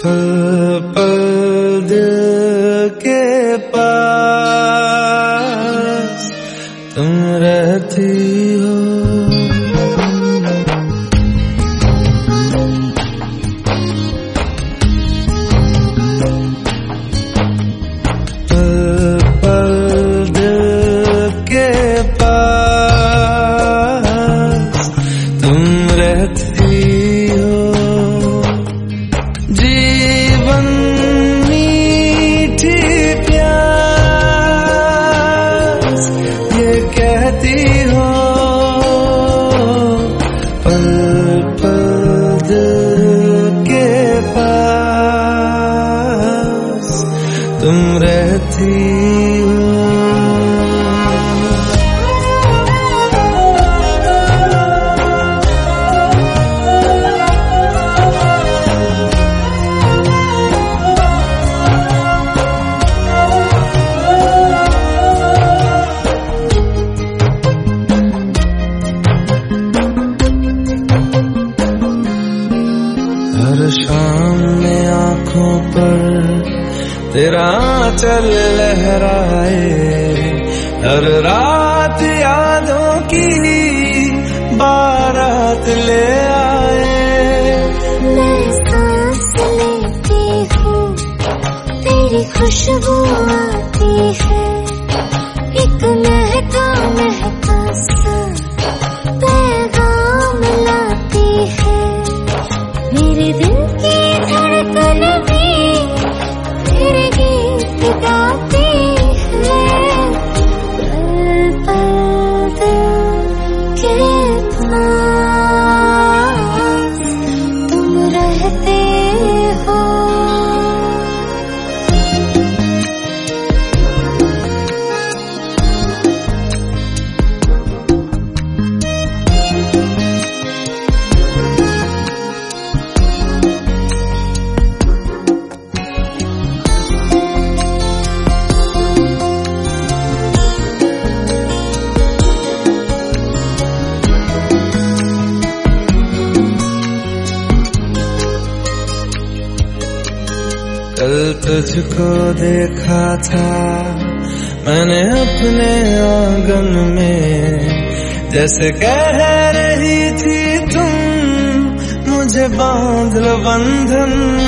पल पल दिल के पास तुम रहती हो। पल पल दिल के पास तुम रहती हो। जीवन मीठी प्यास ये कहती हो। पल पल दिल के पास तुम रहती हो। हर शाम में आँखों पर तेरा चल लहराए, हर रात यादों की बारात ले आए। मैं सांस लेती हूँ, तेरी खुशबू आती है, एक महका महका सा पैगाम लाती है। मेरे दिल की धड़कन भी तेरे गीत गाती है। पल पल दिल के पास तुम रहते हो। कल तुझको देखा था मैंने अपने आंगन में, जैसे कह रही थी तुम मुझे बांध लो बंधन